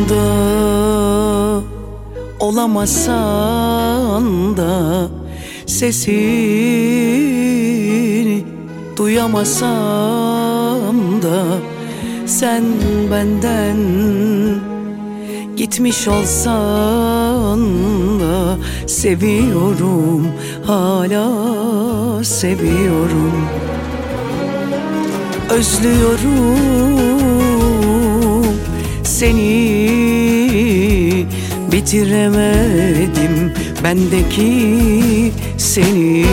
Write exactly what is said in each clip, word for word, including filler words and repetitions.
yanımda olamasan da, sesini duyamasam da, sen benden gitmiş olsan da, seviyorum, hala seviyorum. Özlüyorum seni, bitiremedim bendeki seni.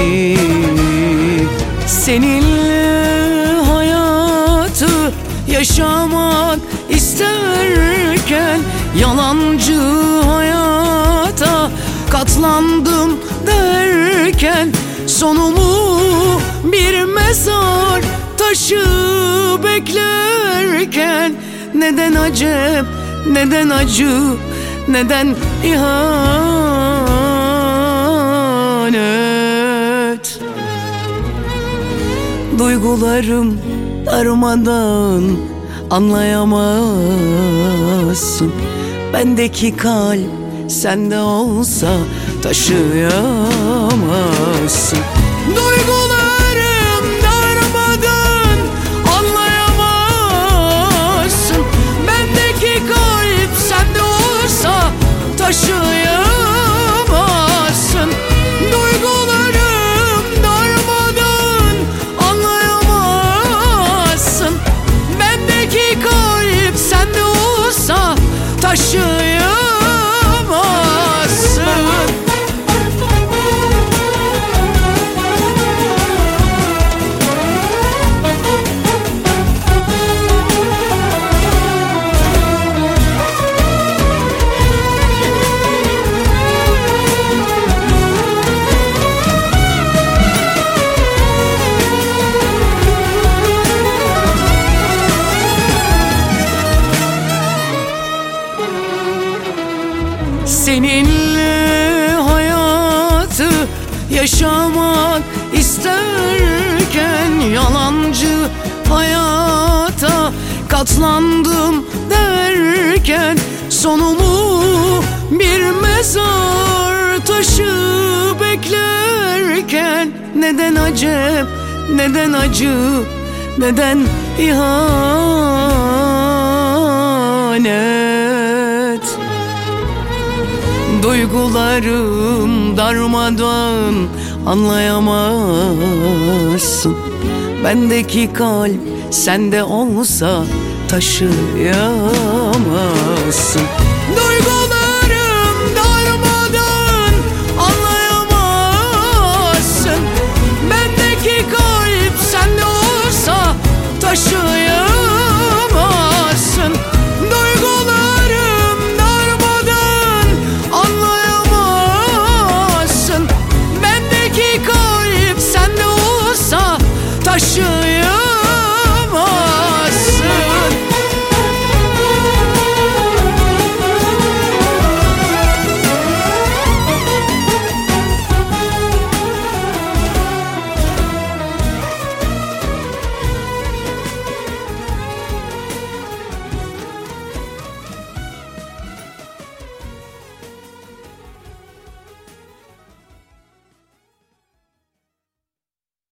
Seninle hayatı yaşamak isterken, yalancı hayata katlandım derken, sonumu bir mezar taşı beklerken, neden acep, neden acı, neden ihanet? Duygularım darmadan, anlayamazsın. Bendeki kalp sende olsa taşıyamazsın. Duygularım darmadan, anlayamazsın. Bendeki kalp sende olsa taşıyamazsın. Duygularım darmadan, anlayamazsın. Bendeki kalp sende olsa taşıyamazsın. Seninle hayatı yaşamak isterken, yalancı hayata katlandım derken, sonumu bir mezar taşı beklerken, neden acep, neden acı, neden ihanet? Duygularım darmadan, anlayamazsın. Bendeki kalp sende olsa taşıyamazsın. Duygularım darmadan, anlayamazsın. Bendeki kalp sende olsa taşıyamazsın. Duygularım darmadan, anlayamazsın. Bendeki kalp sende olsa taşıyamazsın.